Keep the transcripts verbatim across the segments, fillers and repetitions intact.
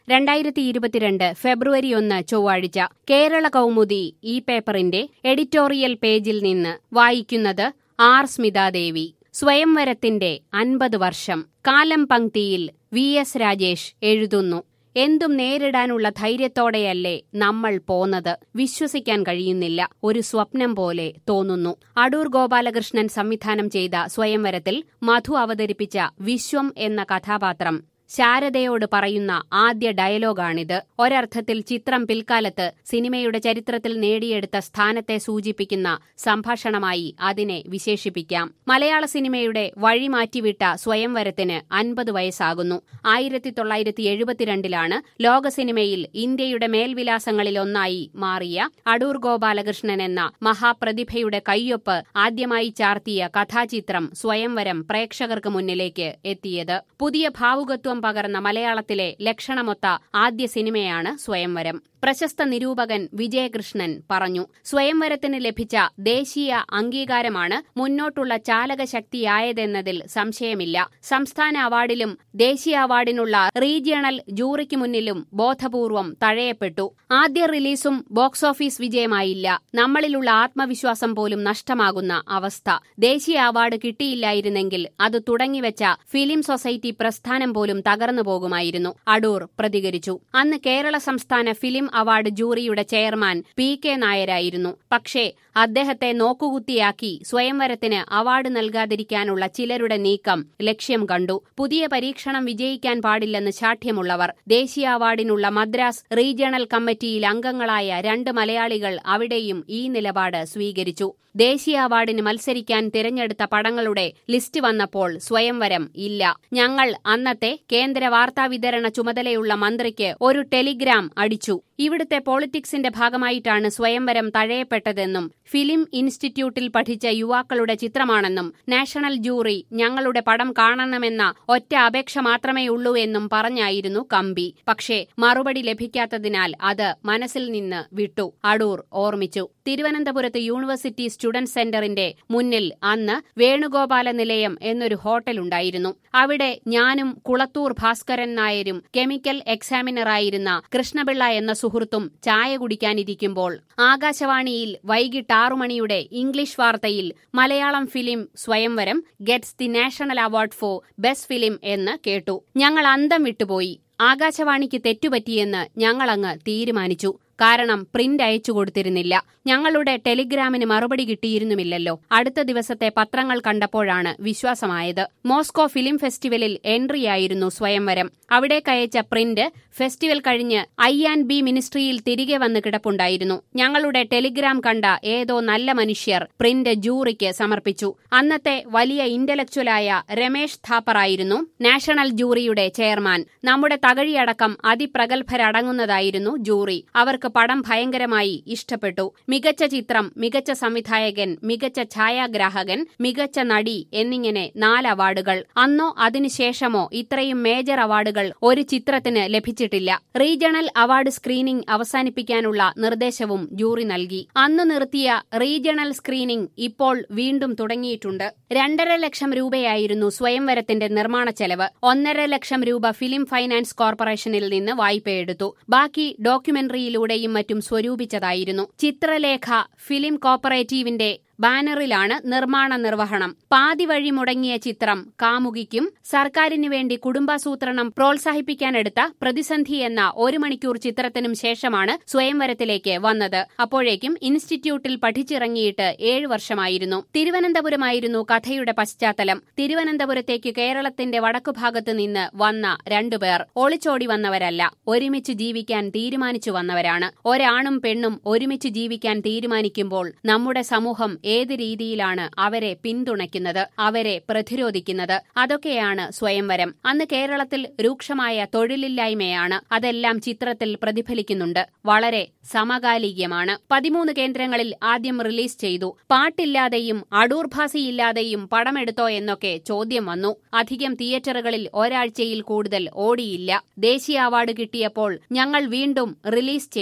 രണ്ടായിരത്തി ഇരുപത്തിരണ്ട് ഫെബ്രുവരി ഒന്ന് ചൊവ്വാഴ്ച കേരള കൗമുദി ഈ പേപ്പറിന്റെ എഡിറ്റോറിയൽ പേജിൽ നിന്ന് വായിക്കുന്നത് ആർ സ്മിതാദേവി. സ്വയംവരത്തിന്റെ അൻപത് വർഷം. കാലം പങ്ക്തിയിൽ വി എസ് രാജേഷ് എഴുതുന്നു. എന്തും നേരിടാനുള്ള ധൈര്യത്തോടെയല്ലേ നമ്മൾ പോന്നത്. വിശ്വസിക്കാൻ കഴിയുന്നില്ല. ഒരു സ്വപ്നം പോലെ തോന്നുന്നു. അടൂർ ഗോപാലകൃഷ്ണൻ സംവിധാനം ചെയ്ത സ്വയംവരത്തിൽ മധു അവതരിപ്പിച്ച വിശ്വം എന്ന കഥാപാത്രം ശാരദയോട് പറയുന്ന ആദ്യ ഡയലോഗാണിത്. ഒരർത്ഥത്തിൽ ചിത്രം പിൽക്കാലത്ത് സിനിമയുടെ ചരിത്രത്തിൽ നേടിയെടുത്ത സ്ഥാനത്തെ സൂചിപ്പിക്കുന്ന സംഭാഷണമായി അതിനെ വിശേഷിപ്പിക്കാം. മലയാള സിനിമയുടെ വഴി മാറ്റിവിട്ട സ്വയംവരത്തിന് അൻപത് വയസ്സാകുന്നു. ആയിരത്തി തൊള്ളായിരത്തി എഴുപത്തിരണ്ടിലാണ് ലോക സിനിമയിൽ ഇന്ത്യയുടെ മേൽവിലാസങ്ങളിലൊന്നായി മാറിയ അടൂർ ഗോപാലകൃഷ്ണൻ എന്ന മഹാപ്രതിഭയുടെ കയ്യൊപ്പ് ആദ്യമായി ചാർത്തിയ കഥാചിത്രം സ്വയംവരം പ്രേക്ഷകർക്ക് മുന്നിലേക്ക് എത്തിയത്. പുതിയ ഭാവുകത്വം പകർന്ന മലയാളത്തിലെ ലക്ഷണമൊത്ത ആദ്യ സിനിമയാണ് സ്വയംവരം. പ്രശസ്ത നിരൂപകൻ വിജയകൃഷ്ണൻ പറഞ്ഞു. സ്വയംവരത്തിന് ലഭിച്ച ദേശീയ അംഗീകാരമാണ് മുന്നോട്ടുള്ള ചാലകശക്തിയായതെന്നതിൽ സംശയമില്ല. സംസ്ഥാന അവാർഡിലും ദേശീയ അവാർഡിനുള്ള റീജിയണൽ ജൂറിക്ക് മുന്നിലും ബോധപൂർവം തഴയപ്പെട്ടു. ആദ്യ റിലീസും ബോക്സ് ഓഫീസ് വിജയമായില്ല. നമ്മളിലുള്ള ആത്മവിശ്വാസം പോലും നഷ്ടമാകുന്ന അവസ്ഥ. ദേശീയ അവാർഡ് കിട്ടിയില്ലായിരുന്നെങ്കിൽ അത് തുടങ്ങിവെച്ച ഫിലിം സൊസൈറ്റി പ്രസ്ഥാനം പോലും തകർന്നു പോകുമായിരുന്നു. അടൂർ പ്രതികരിച്ചു. അന്ന് കേരള സംസ്ഥാന ഫിലിം അവാർഡ് ജൂറിയുടെ ചെയർമാൻ പി കെ നായരായിരുന്നു. പക്ഷേ അദ്ദേഹത്തെ നോക്കുകുത്തിയാക്കി സ്വയംവരത്തിന് അവാർഡ് നൽകാതിരിക്കാനുള്ള ചിലരുടെ നീക്കം ലക്ഷ്യം കണ്ടു. പുതിയ പരീക്ഷണം വിജയിക്കാൻ പാടില്ലെന്ന് ശാഠ്യമുള്ളവർ. ദേശീയ അവാർഡിനുള്ള മദ്രാസ് റീജിയണൽ കമ്മിറ്റിയിൽ അംഗങ്ങളായ രണ്ട് മലയാളികൾ അവിടെയും ഈ നിലപാട് സ്വീകരിച്ചു. ദേശീയ അവാർഡിന് മത്സരിക്കാൻ തിരഞ്ഞെടുത്ത പടങ്ങളുടെ ലിസ്റ്റ് വന്നപ്പോൾ സ്വയംവരം ഇല്ല. ഞങ്ങൾ അന്നത്തെ കേന്ദ്ര വാർത്താവിതരണ ചുമതലയുള്ള മന്ത്രിക്ക് ഒരു ടെലിഗ്രാം അടിച്ചു. ഇവിടുത്തെ പോളിറ്റിക്സിന്റെ ഭാഗമായിട്ടാണ് സ്വയംവരം തഴയപ്പെട്ടതെന്നും ഫിലിം ഇൻസ്റ്റിറ്റ്യൂട്ടിൽ പഠിച്ച യുവാക്കളുടെ ചിത്രമാണെന്നും നാഷണൽ ജൂറി ഞങ്ങളുടെ പടം കാണണമെന്ന ഒറ്റ അപേക്ഷ മാത്രമേയുള്ളൂ എന്നും പറഞ്ഞായിരുന്നു കമ്പി. പക്ഷേ മറുപടി ലഭിക്കാത്തതിനാൽ അത് മനസ്സിൽ നിന്ന് വിട്ടു. അടൂർ ഓർമ്മിച്ചു. തിരുവനന്തപുരത്ത് യൂണിവേഴ്സിറ്റി സ്റ്റുഡന്റ് സെന്ററിന്റെ മുന്നിൽ അന്ന് വേണുഗോപാല നിലയം എന്നൊരു ഹോട്ടലുണ്ടായിരുന്നു. അവിടെ ഞാനും കുളത്തൂർ ഭാസ്കരൻ നായരും കെമിക്കൽ എക്സാമിനറായിരുന്ന കൃഷ്ണപിള്ള എന്ന സുഹൃത്തും ചായ കുടിക്കാനിരിക്കുമ്പോൾ ആകാശവാണിയിൽ വൈകിട്ട് ആറു മണിയുടെ ഇംഗ്ലീഷ് വാർത്തയിൽ Malayalam film Swayamvaram gets the national award for best film എന്ന് കേട്ടു. ഞങ്ങൾ അന്തം വിട്ടുപോയി. ആകാശവാണിക്ക് തെറ്റുപറ്റിയെന്ന് ഞങ്ങളങ്ങ് തീരുമാനിച്ചു. കാരണം പ്രിന്റ് അയച്ചു കൊടുത്തിരുന്നില്ല. ഞങ്ങളുടെ ടെലിഗ്രാമിന് മറുപടി കിട്ടിയിരുന്നുമില്ലല്ലോ. അടുത്ത ദിവസത്തെ പത്രങ്ങൾ കണ്ടപ്പോഴാണ് വിശ്വാസമായത്. മോസ്കോ ഫിലിം ഫെസ്റ്റിവലിൽ എൻട്രിയായിരുന്നു സ്വയംവരം. അവിടേക്കയച്ച പ്രിന്റ് ഫെസ്റ്റിവൽ കഴിഞ്ഞ് ഐ ആൻഡ് ബി മിനിസ്ട്രിയിൽ തിരികെ വന്ന് കിടപ്പുണ്ടായിരുന്നു. ഞങ്ങളുടെ ടെലിഗ്രാം കണ്ട ഏതോ നല്ല മനുഷ്യർ പ്രിന്റ് ജൂറിക്ക് സമർപ്പിച്ചു. അന്നത്തെ വലിയ ഇന്റലക്ച്വലായ രമേഷ് ഥാപ്പറായിരുന്നു നാഷണൽ ജൂറിയുടെ ചെയർമാൻ. നമ്മുടെ തകഴിയടക്കം അതിപ്രഗത്ഭരടങ്ങുന്നതായിരുന്നു ജൂറി. അവർക്ക് പടം ഭയങ്കരമായി ഇഷ്ടപ്പെട്ടു. മികച്ച ചിത്രം, മികച്ച സംവിധായകൻ, മികച്ച ഛായാഗ്രാഹകൻ, മികച്ച നടി എന്നിങ്ങനെ നാല് അവാർഡുകൾ. അന്നോ അതിനുശേഷമോ ഇത്രയും മേജർ അവാർഡുകൾ ഒരു ചിത്രത്തിന് ലഭിച്ചിട്ടില്ല. റീജിയണൽ അവാർഡ് സ്ക്രീനിംഗ് അവസാനിപ്പിക്കാനുള്ള നിർദ്ദേശവും ജൂറി നൽകി. അന്ന് നിർത്തിയ റീജിയണൽ സ്ക്രീനിംഗ് ഇപ്പോൾ വീണ്ടും തുടങ്ങിയിട്ടുണ്ട്. രണ്ടര ലക്ഷം രൂപയായിരുന്നു സ്വയംവരത്തിന്റെ നിർമ്മാണ ചെലവ്. ഒന്നര ലക്ഷം രൂപ ഫിലിം ഫൈനാൻസ് കോർപ്പറേഷനിൽ നിന്ന് വായ്പയെടുത്തു. ബാക്കി ഡോക്യുമെന്ററിയിലൂടെയും മറ്റും സ്വരൂപിച്ചതായിരുന്നു. ചിത്രലേഖ ഫിലിം കോപ്പറേറ്റീവിന്റെ ബാനറിലാണ് നിർമ്മാണ നിർവഹണം. പാതി വഴി മുടങ്ങിയ ചിത്രം കാമുകിക്കും സർക്കാരിനു വേണ്ടി കുടുംബാസൂത്രണം പ്രോത്സാഹിപ്പിക്കാനെടുത്ത പ്രതിസന്ധി എന്ന ഒരു മണിക്കൂർ ചിത്രത്തിനും ശേഷമാണ് സ്വയംവരത്തിലേക്ക് വന്നത്. അപ്പോഴേക്കും ഇൻസ്റ്റിറ്റ്യൂട്ടിൽ പഠിച്ചിറങ്ങിയിട്ട് ഏഴു വർഷമായിരുന്നു. തിരുവനന്തപുരമായിരുന്നു കഥയുടെ പശ്ചാത്തലം. തിരുവനന്തപുരത്തേക്ക് കേരളത്തിന്റെ വടക്കുഭാഗത്ത് നിന്ന് വന്ന രണ്ടുപേർ ഒളിച്ചോടി വന്നവരല്ല, ഒരുമിച്ച് ജീവിക്കാൻ തീരുമാനിച്ചു വന്നവരാണ്. ഒരാണും പെണ്ണും ഒരുമിച്ച് ജീവിക്കാൻ തീരുമാനിക്കുമ്പോൾ നമ്മുടെ സമൂഹം ഏത് രീതിയിലാണ് അവരെ പിന്തുണയ്ക്കുന്നത്, അവരെ പ്രതിരോധിക്കുന്നത്? അതൊക്കെയാണ് സ്വയംവരം. അന്ന് കേരളത്തിൽ രൂക്ഷമായ തൊഴിലില്ലായ്മയാണ്. അതെല്ലാം ചിത്രത്തിൽ പ്രതിഫലിക്കുന്നുണ്ട്. വളരെ സമകാലികമാണ്. പതിമൂന്ന് കേന്ദ്രങ്ങളിൽ ആദ്യം റിലീസ് ചെയ്തു. പാട്ടില്ലാതെയും അടൂർ ഭാസിയില്ലാതെയും പടമെടുത്തോ എന്നൊക്കെ ചോദ്യം വന്നു. അധികം തിയേറ്ററുകളിൽ ഒരാഴ്ചയിൽ കൂടുതൽ ഓടിയില്ല. ദേശീയ അവാർഡ് കിട്ടിയപ്പോൾ ഞങ്ങൾ വീണ്ടും റിലീസ് ചെയ്തു.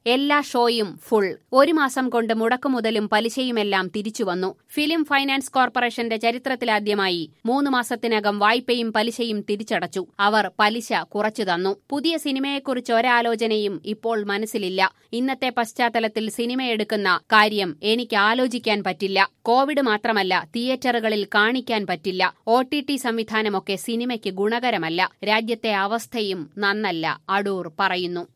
എല്ലാ ഷോയും ഫുൾ. ഒരു മാസം കൊണ്ട് മുടക്കുമുതലും പലിശയുമെല്ലാം തിരിച്ചുവന്നു. ഫിലിം ഫൈനാൻസ് കോർപ്പറേഷന്റെ ചരിത്രത്തിലാദ്യമായി മൂന്ന് മാസത്തിനകം വായ്പയും പലിശയും തിരിച്ചടച്ചു. അവർ പലിശ കുറച്ചു തന്നു. പുതിയ സിനിമയെക്കുറിച്ച് ഒരാലോചനയും ഇപ്പോൾ മനസ്സിലില്ല. ഇന്നത്തെ പശ്ചാത്തലത്തിൽ സിനിമയെടുക്കുന്ന കാര്യം എനിക്ക് ആലോചിക്കാൻ പറ്റില്ല. കോവിഡ് മാത്രമല്ല, തിയേറ്ററുകളിൽ കാണിക്കാൻ പറ്റില്ല. ഒ ടി ടി സംവിധാനമൊക്കെ സിനിമയ്ക്ക് ഗുണകരമല്ല. രാജ്യത്തെ അവസ്ഥയും നന്നല്ല, അടൂർ പറയുന്നു.